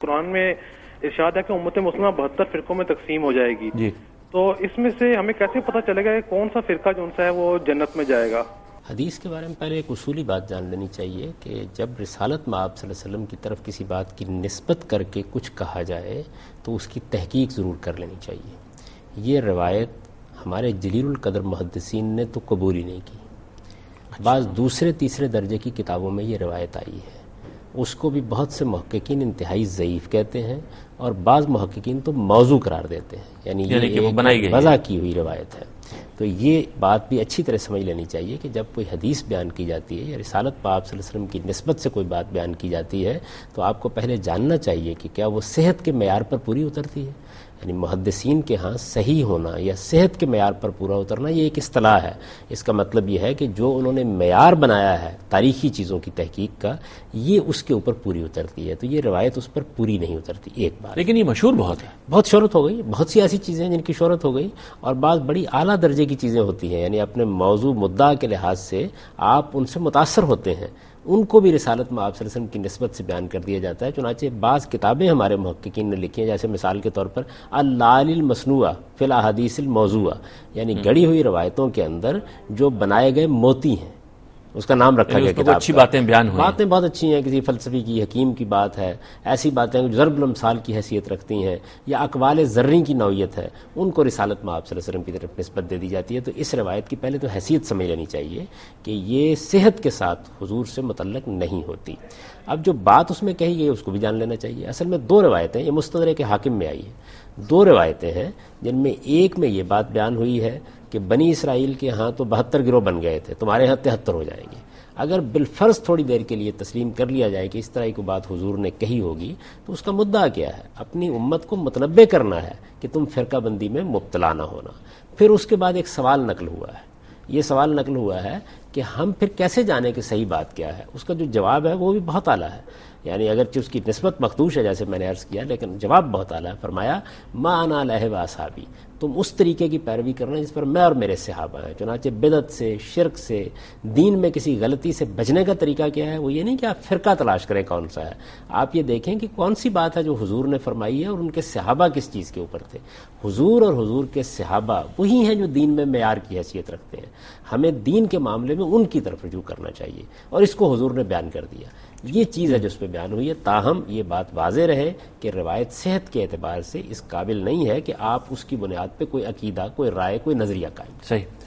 قرآن میں ارشاد ہے کہ امت مسلمہ 72 فرقوں میں تقسیم ہو جائے گی جی، تو اس میں سے ہمیں کیسے پتہ چلے گا کہ کون سا فرقہ جو ہے وہ جنت میں جائے گا؟ حدیث کے بارے میں پہلے ایک اصولی بات جان لینی چاہیے کہ جب رسالت میں آپ صلی اللہ علیہ وسلم کی طرف کسی بات کی نسبت کر کے کچھ کہا جائے تو اس کی تحقیق ضرور کر لینی چاہیے. یہ روایت ہمارے جلیل القدر محدثین نے تو قبول ہی نہیں کی. بعض دوسرے تیسرے درجے کی کتابوں میں یہ روایت آئی ہے، اس کو بھی بہت سے محققین انتہائی ضعیف کہتے ہیں اور بعض محققین تو موضوع قرار دیتے ہیں، یعنی یہ ایک وضع کی ہوئی روایت ہے. تو یہ بات بھی اچھی طرح سمجھ لینی چاہیے کہ جب کوئی حدیث بیان کی جاتی ہے یا رسالت پاک صلی اللہ علیہ وسلم کی نسبت سے کوئی بات بیان کی جاتی ہے تو آپ کو پہلے جاننا چاہیے کہ کیا وہ صحت کے معیار پر پوری اترتی ہے. یعنی محدثین کے ہاں صحیح ہونا یا صحت کے معیار پر پورا اترنا یہ ایک اصطلاح ہے. اس کا مطلب یہ ہے کہ جو انہوں نے معیار بنایا ہے تاریخی چیزوں کی تحقیق کا، یہ اس کے اوپر پوری اترتی ہے. تو یہ روایت اس پر پوری نہیں اترتی. ایک بات لیکن یہ مشہور بہت ہے، بہت شہرت ہو گئی، بہت سی ایسی چیزیں ہیں جن کی شہرت ہو گئی اور بعض بڑی اعلیٰ درجے کی چیزیں ہوتی ہیں، یعنی اپنے موضوع مدعا کے لحاظ سے آپ ان سے متاثر ہوتے ہیں، ان کو بھی رسالت میں آپ صلی اللہ علیہ وسلم کی نسبت سے بیان کر دیا جاتا ہے. چنانچہ بعض کتابیں ہمارے محققین نے لکھی ہیں، جیسے مثال کے طور پر اللعل المصنوعہ فی الاحادیث الموضوعہ، یعنی گڑی ہوئی روایتوں کے اندر جو بنائے گئے موتی ہیں، اس کا نام رکھا گیا کتاب. اچھی باتیں بیان ہوئی، باتیں بہت اچھی ہیں، کسی فلسفی کی، حکیم کی بات ہے، ایسی باتیں جو ضرب الامثال کی حیثیت رکھتی ہیں یا اقوال زرعی کی نوعیت ہے، ان کو رسالت میں آپ صلی اللہ علیہ وسلم کی طرف نسبت دے دی جاتی ہے. تو اس روایت کی پہلے تو حیثیت سمجھ لینی چاہیے کہ یہ صحت کے ساتھ حضور سے متعلق نہیں ہوتی. اب جو بات اس میں کہی گئی اس کو بھی جان لینا چاہیے. اصل میں دو روایتیں، یہ مستدرک حاکم میں آئی ہے، دو روایتیں ہیں جن میں ایک میں یہ بات بیان ہوئی ہے کہ بنی اسرائیل کے ہاں تو 72 گروہ بن گئے تھے، تمہارے ہاں 73 ہو جائیں گے. اگر بالفرض تھوڑی دیر کے لیے تسلیم کر لیا جائے کہ اس طرح کی بات حضور نے کہی ہوگی تو اس کا مدعا کیا ہے؟ اپنی امت کو متنبع کرنا ہے کہ تم فرقہ بندی میں مبتلا نہ ہونا. پھر اس کے بعد ایک سوال نقل ہوا ہے، یہ سوال نقل ہوا ہے کہ ہم پھر کیسے جانیں کہ صحیح بات کیا ہے؟ اس کا جو جواب ہے وہ بھی بہت اعلیٰ ہے، یعنی اگرچہ اس کی نسبت مخدوش ہے جیسے میں نے عرض کیا، لیکن جواب بہت اعلیٰ ہے. فرمایا ما انا علیہ واصحابی، تم اس طریقے کی پیروی کرنا جس پر میں اور میرے صحابہ ہیں. چنانچہ بدعت سے، شرک سے، دین میں کسی غلطی سے بچنے کا طریقہ کیا ہے؟ وہ یہ نہیں کہ آپ فرقہ تلاش کریں کون سا ہے، آپ یہ دیکھیں کہ کون سی بات ہے جو حضور نے فرمائی ہے اور ان کے صحابہ کس چیز کے اوپر تھے. حضور اور حضور کے صحابہ وہی ہیں جو دین میں معیار کی حیثیت رکھتے ہیں. ہمیں دین کے معاملے میں ان کی طرف رجوع کرنا چاہیے اور اس کو حضور نے بیان کر دیا. یہ چیز ہے جو اس پہ بیان ہوئی ہے. تاہم یہ بات واضح رہے کہ روایت صحت کے اعتبار سے اس قابل نہیں ہے کہ آپ اس کی بنیاد پہ کوئی عقیدہ، کوئی رائے، کوئی نظریہ قائم. صحیح.